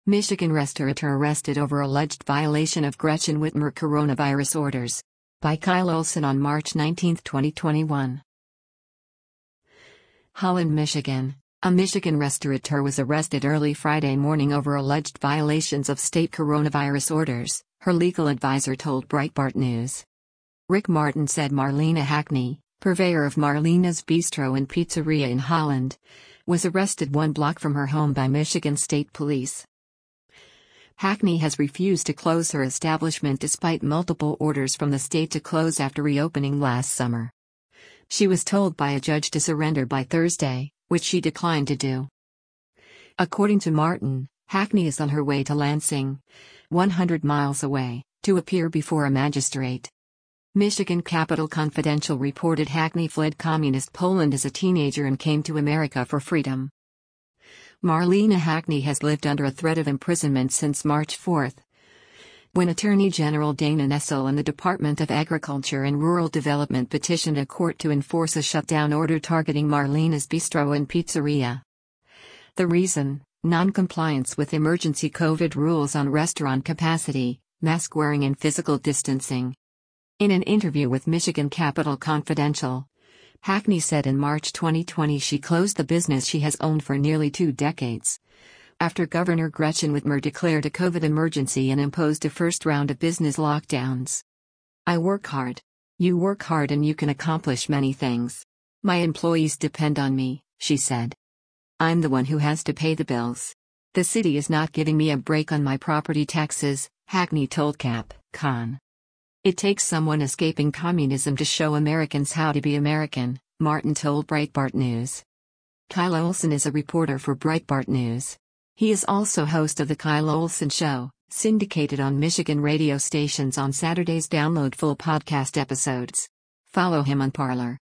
Michigan restaurateur arrested over alleged violation of Gretchen Whitmer coronavirus orders. By Kyle Olson on March 19, 2021. Holland, Michigan. A Michigan restaurateur was arrested early Friday morning over alleged violations of state coronavirus orders, her legal advisor told Breitbart News. Rick Martin said Marlena Hackney, purveyor of Marlena's Bistro and Pizzeria in Holland, was arrested 1 block from her home by Michigan State Police. Hackney has refused to close her establishment despite multiple orders from the state to close after reopening last summer. She was told by a judge to surrender by Thursday, which she declined to do. According to Martin, Hackney is on her way to Lansing, 100 miles away, to appear before a magistrate. Michigan Capital Confidential reported Hackney fled communist Poland as a teenager and came to America for freedom. Marlena Hackney has lived under a threat of imprisonment since March 4, when Attorney General Dana Nessel and the Department of Agriculture and Rural Development petitioned a court to enforce a shutdown order targeting Marlena's Bistro and Pizzeria. The reason: non-compliance with emergency COVID rules on restaurant capacity, mask wearing and physical distancing. In an interview with Michigan Capital Confidential, Hackney said in March 2020 she closed the business she has owned for nearly 2 decades, after Governor Gretchen Whitmer declared a COVID emergency and imposed a first round of business lockdowns. "I work hard. You work hard and you can accomplish many things. My employees depend on me," she said. "I'm the one who has to pay the bills. The city is not giving me a break on my property taxes," Hackney told Cap.con. "It takes someone escaping communism to show Americans how to be American," Martin told Breitbart News. Kyle Olson is a reporter for Breitbart News. He is also host of The Kyle Olson Show, syndicated on Michigan radio stations on Saturdays. Download full podcast episodes. Follow him on Parler.